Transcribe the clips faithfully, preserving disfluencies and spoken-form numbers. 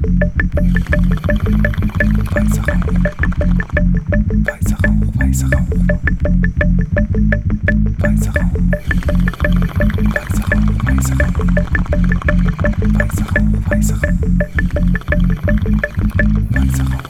Weißer Rauch, weißer Rauch, weißer Rauch, weißer Rauch, weißer Rauch, weißer Rauch, weißer Rauch, weißer Rauch, weißer Rauch.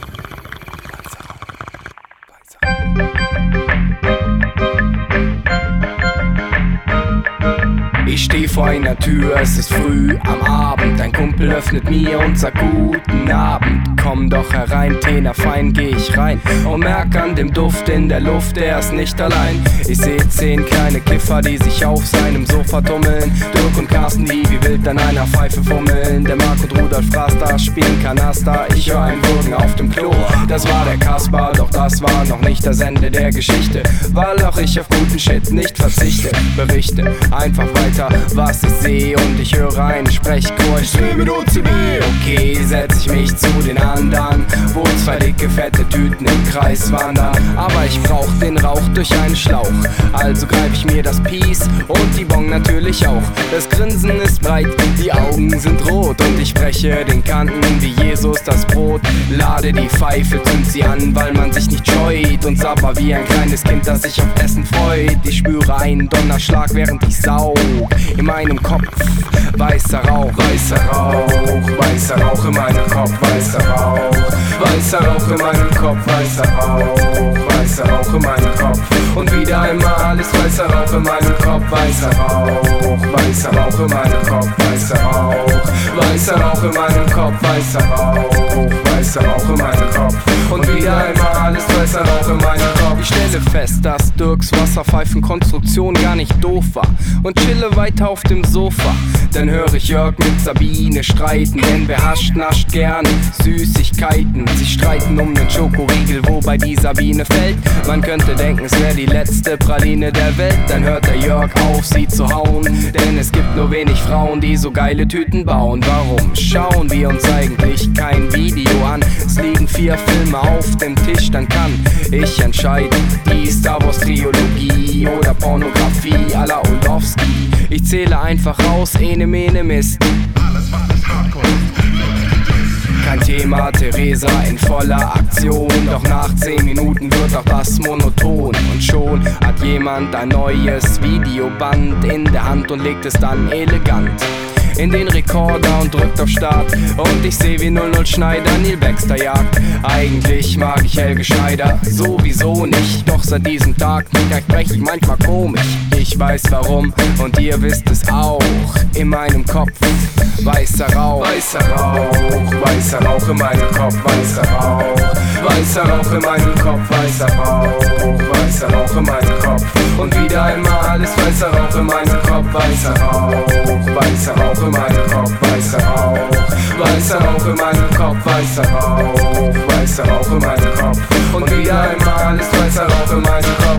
Ich steh vor einer Tür, es ist früh am Abend. Ein Kumpel öffnet mir und sagt guten Abend. Komm doch herein, Tena, fein geh ich rein und merk an dem Duft in der Luft, er ist nicht allein. Ich seh zehn kleine Kiffer, die sich auf seinem Sofa tummeln. Dirk und Carsten, die wie wild an einer Pfeife fummeln. Der Marc und Rudolf Fraster spielen Kanaster. Ich hör ein Würgen auf dem Klo, das war der Kasper. Doch das war noch nicht das Ende der Geschichte, weil auch ich auf guten Shit nicht verzichte. Berichte einfach weiter, was ich seh, und ich höre einen Sprechchor. Ich dreh mit O C D. Okay, setz ich mich zu den anderen, wo zwei dicke fette Tüten im Kreis wandern. Aber ich brauch den Rauch durch einen Schlauch, also greif ich mir das Peace und die Bong natürlich auch. Das Grinsen ist breit, die Augen sind rot und ich breche den Kanten wie Jesus das Brot. Lade die Pfeife, zünd sie an, weil man sich nicht scheut, und sabber wie ein kleines Kind, das sich auf Essen freut. Ich spüre einen Donnerschlag, während ich saug in meinem Kopf. Weißer Rauch, weißer Rauch, weißer Rauch in meinem Kopf, weißer Rauch, weißer Rauch in meinem Kopf, weißer Rauch, weißer Rauch in meinem Kopf. Und wieder einmal ist weißer Rauch in meinem Kopf, weißer Rauch, weißer Rauch in meinem Kopf, weißer Rauch, weißer Rauch in meinem Kopf, weißer Rauch, weißer Rauch in meinem Kopf. Und wieder einmal ist weißer Rauch in meinem Kopf. Ich stelle fest, dass Dirks Wasserpfeifenkonstruktion gar nicht doof war und chille weiter auf dem Sofa. Dann höre ich Jörg mit Sabine streiten, denn wer hascht, nascht gern Süßigkeiten. Sie streiten um den Schokoriegel, wobei die Sabine fällt. Man könnte denken, es wäre die letzte Praline der Welt. Dann hört der Jörg auf, sie zu hauen, denn es gibt nur wenig Frauen, die so geile Tüten bauen. Warum schauen wir uns eigentlich kein Video an? Es liegen vier Filme auf dem Tisch, dann kann ich entscheiden, die Star Wars Trilogie oder Pornografie à la Orlowski. Ich zähle einfach raus, ene mene Mist. Kein Thema, Theresa in voller Aktion. Doch nach zehn Minuten wird auch das monoton. Und schon hat jemand ein neues Videoband in der Hand und legt es dann elegant in den Rekorder und drückt auf Start. Und ich seh wie null null Schneider Neil Baxter jagt. Eigentlich mag ich Helge Schneider sowieso nicht, doch seit diesem Tag spreche ich manchmal komisch. Ich weiß warum und ihr wisst es auch. In meinem Kopf weißer Rauch, weißer Rauch, weißer Rauch in meinem Kopf, weißer Rauch, weißer Rauch in meinem Kopf, weißer Rauch, weißer Rauch in meinem Kopf. Und wieder einmal ist weißer Rauch in meinem Kopf, weißer Rauch, weißer Rauch in meinem Kopf, weißer Rauch, weißer Rauch in meinem Kopf, weißer Rauch, weißer Rauch in meinem Kopf. Und wieder einmal ist weißer Rauch in meinem Kopf.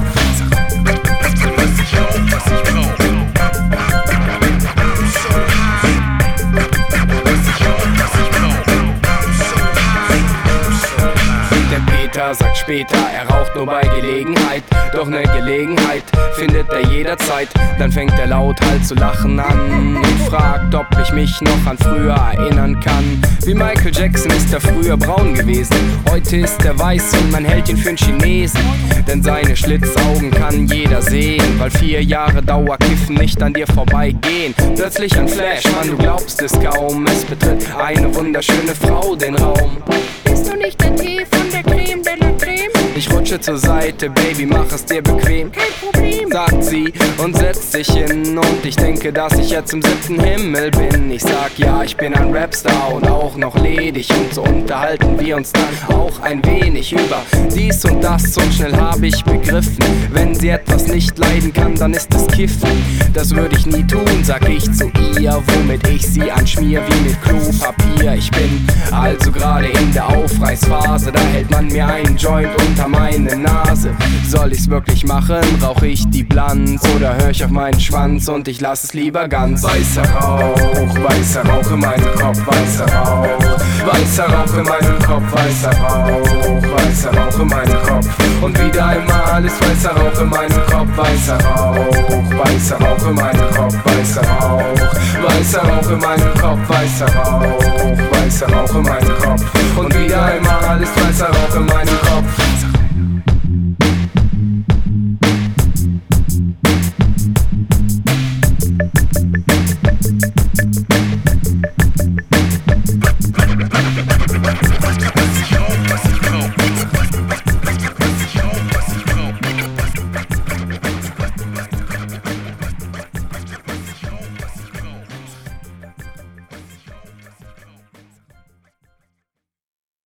Sagt später, er raucht nur bei Gelegenheit. Doch ne Gelegenheit findet er jederzeit. Dann fängt er lauthals zu lachen an und fragt, ob ich mich noch an früher erinnern kann. Wie Michael Jackson ist er früher braun gewesen, heute ist er weiß und man hält ihn für einen Chinesen. Denn seine Schlitzaugen kann jeder sehen, weil vier Jahre Dauerkiffen nicht an dir vorbeigehen. Plötzlich ein Flash, Mann, du glaubst es kaum. Es betritt eine wunderschöne Frau den Raum. Bist du nicht der Tee von der Creme de la Creme? Ich rutsche zur Seite, Baby, mach es dir bequem. Kein Problem, sagt sie und setzt sich hin. Und ich denke, dass ich jetzt im siebten Himmel bin. Ich sag ja, ich bin ein Rapstar und auch noch ledig. Und so unterhalten wir uns dann auch ein wenig über dies und das. Und schnell habe ich begriffen, wenn sie etwas nicht leiden kann, dann ist es Kiffen. Das würde ich nie tun, sag ich zu ihr, womit ich sie anschmier wie mit Klopapier. Ich bin also gerade in der Aufreißphase, da hält man mir einen Joint unter meine Nase. Soll ich's wirklich machen? Rauch ich die Blanz oder hör ich auf meinen Schwanz und ich lass es lieber ganz? Weißer Rauch, weißer Rauch in meinem Kopf, weißer Rauch, weißer weißer Rauch in meinem Kopf, weißer Rauch, weißer Rauch in meinem Kopf. Und wieder einmal ist weißer Rauch in meinem Kopf, weißer Rauch, weißer Rauch in meinem Kopf, weißer Rauch, weißer Rauch in meinem Kopf, weißer Rauch, weißer Rauch in meinem Kopf. Und wieder einmal ist weißer Rauch in meinem Kopf. We'll be right back.